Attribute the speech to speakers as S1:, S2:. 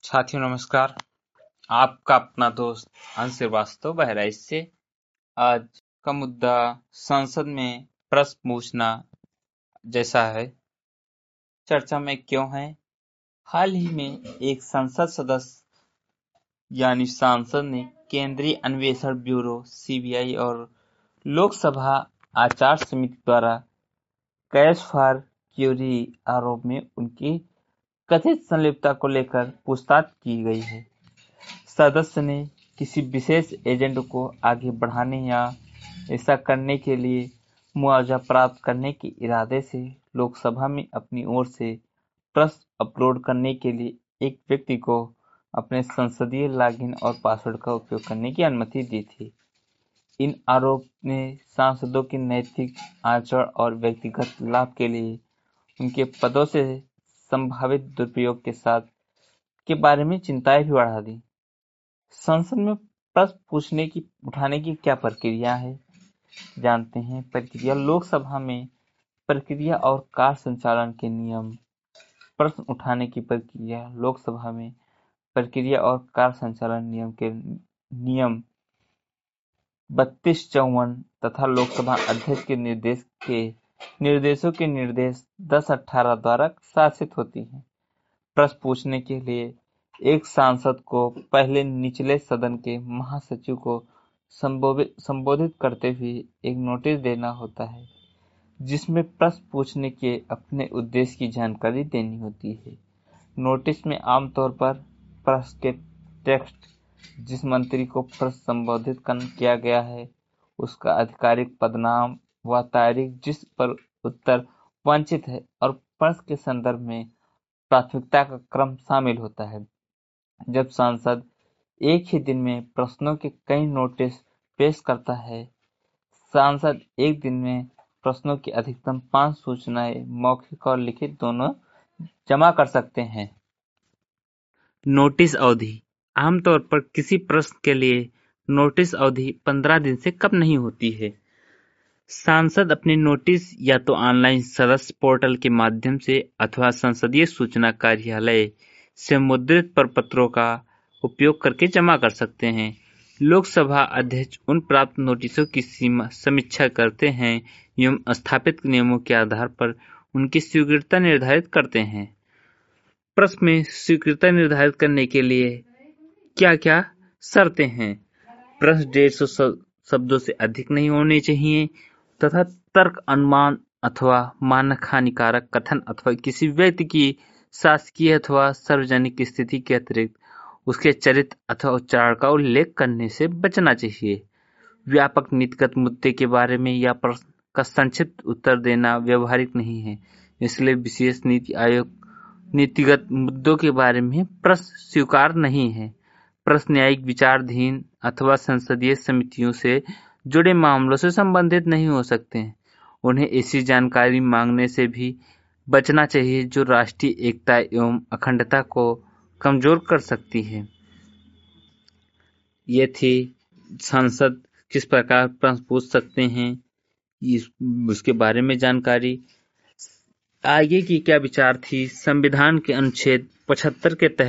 S1: साथियों नमस्कार। आपका अपना दोस्त अंश श्रीवास्तव बहराइच से। आज का मुद्दा संसद में प्रश्न पूछना जैसा है, चर्चा में क्यों है। हाल ही में एक संसद सदस्य यानी सांसद ने केंद्रीय अन्वेषण ब्यूरो सीबीआई और लोकसभा आचार समिति द्वारा कैश फॉर क्यूरी आरोप में उनकी कथित संलिप्तता को लेकर पूछताछ की गई है। सदस्य ने किसी विशेष एजेंडे को आगे बढ़ाने या ऐसा करने के लिए मुआवजा प्राप्त करने के इरादे से लोकसभा में अपनी ओर से प्रश्न अपलोड करने के लिए एक व्यक्ति को अपने संसदीय लॉगिन और पासवर्ड का उपयोग करने की अनुमति दी थी। इन आरोप ने सांसदों के नैतिक आचरण और व्यक्तिगत लाभ के लिए उनके पदों से संभावित दुरुपयोग के बारे में चिंताएं भी बढ़ा दी। संसद में प्रश्न उठाने की क्या प्रक्रिया है, जानते हैं। प्रक्रिया लोकसभा में प्रक्रिया और कार्य संचालन के नियम। प्रश्न उठाने की प्रक्रिया लोकसभा में प्रक्रिया और कार्य संचालन नियम के नियम 3254 तथा लोकसभा अध्यक्ष के निर्देशों के निर्देश 1018 द्वारा शासित होती है। प्रश्न पूछने के लिए एक सांसद को पहले निचले सदन के महासचिव को संबोधित करते हुए एक नोटिस देना होता है, जिसमें प्रश्न पूछने के अपने उद्देश्य की जानकारी देनी होती है। नोटिस में आमतौर पर प्रश्न के टेक्स्ट, जिस मंत्री को प्रश्न संबोधित किया गया है, उसका आधिकारिक पदनाम व तारीख जिस पर उत्तर वांछित है और प्रश्न के संदर्भ में प्राथमिकता का क्रम शामिल होता है। जब सांसद एक ही दिन में प्रश्नों के कई नोटिस पेश करता है, सांसद एक दिन में प्रश्नों की अधिकतम 5 सूचनाएं मौखिक और लिखित दोनों जमा कर सकते हैं। नोटिस अवधि आमतौर पर किसी प्रश्न के लिए नोटिस अवधि 15 दिन से कम नहीं होती है। सांसद अपने नोटिस या तो ऑनलाइन सदस्य पोर्टल के माध्यम से अथवा संसदीय सूचना कार्यालय से मुद्रित प्रपत्रों का उपयोग करके जमा कर सकते हैं। लोकसभा अध्यक्ष उन प्राप्त नोटिसों की समीक्षा करते हैं एवं स्थापित नियमों के आधार पर उनकी स्वीकृतता निर्धारित करते हैं। प्रश्न में स्वीकृतता निर्धारित करने के लिए क्या क्या शर्तें हैं। प्रश्न 150 शब्दों से अधिक नहीं होने चाहिए तथा तर्क, अनुमान अथवा मानक हानिकारक कथन अथवा किसी व्यक्ति की शासकीय अथवा सार्वजनिक स्थिति के अतिरिक्त उसके चरित्र अथवा उच्चारण का उल्लेख करने से बचना चाहिए। व्यापक नीतिगत मुद्दे के बारे में या प्रश्न का संक्षिप्त उत्तर देना व्यवहारिक नहीं है, इसलिए विशेष नीति आयोग नीतिगत मुद्दों के बारे में प्रश्न स्वीकार नहीं है। प्रश्न न्यायिक विचाराधीन अथवा संसदीय समितियों से जुड़े मामलों से संबंधित नहीं हो सकते हैं। उन्हें ऐसी जानकारी मांगने से भी बचना चाहिए जो राष्ट्रीय एकता एवं अखंडता को कमजोर कर सकती है। ये थी सांसद किस प्रकार प्रश्न पूछ सकते हैं, उसके बारे में जानकारी। आगे की क्या विचार थी। संविधान के अनुच्छेद 75 के तहत